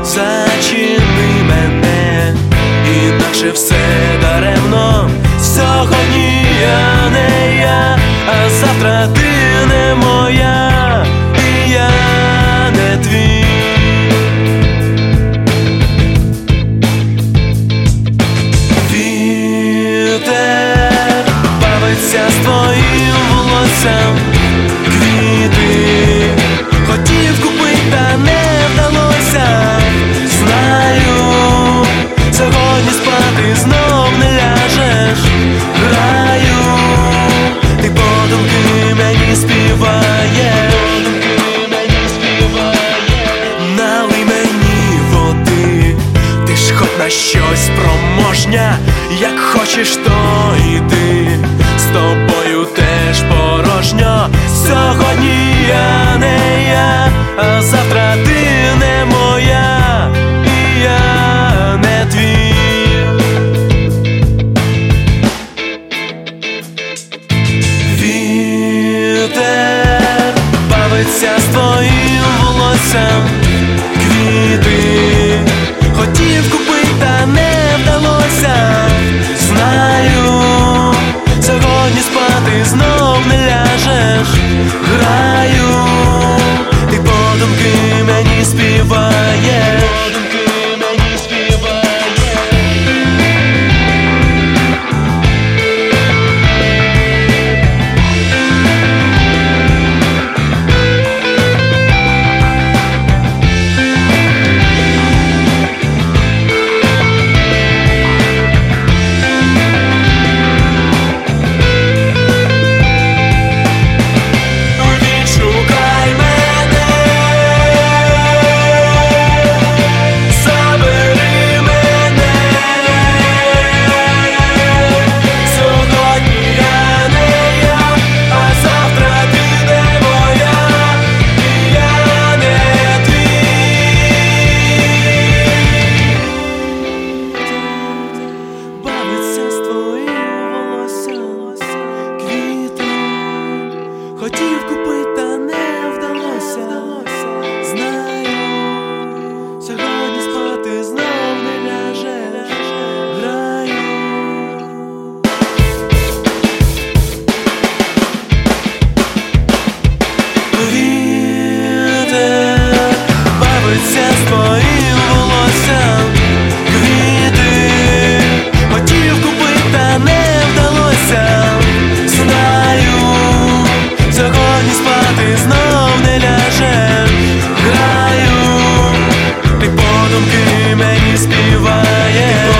зачини мене, інакше все даремно. Сьогодні я не я, а завтра ти не моя, і я не твій. Вітер бавиться з твоїм волоссям, квіти хотів купить, та не вдалося. Знаю, сьогодні спати знов не ляжеш. Граю, ти подумки мені співаєш. Налий мені води, ти ж хоч на щось спроможня. Як хочеш, то йди, з тобою теж порожньо. Сьогодні я не я, а завтра ти не моя, і я не твій. Вітер бавиться з твоїм волоссям, квіти хотів купить, та не вдалося. Знаю, сьогодні спати знов не ляжеш. Граю, ти подумки мені співаєш. Хотів купить, та не вдалося. Знаю, сьогодні спати знов не ляжеш. Граю. Вітер бавиться з твоїм волоссям, квіти хотів купить, та не вдалося. Знаю, сьогодні спати знов не ляжеш. Граю, ти подумки мені співаєш.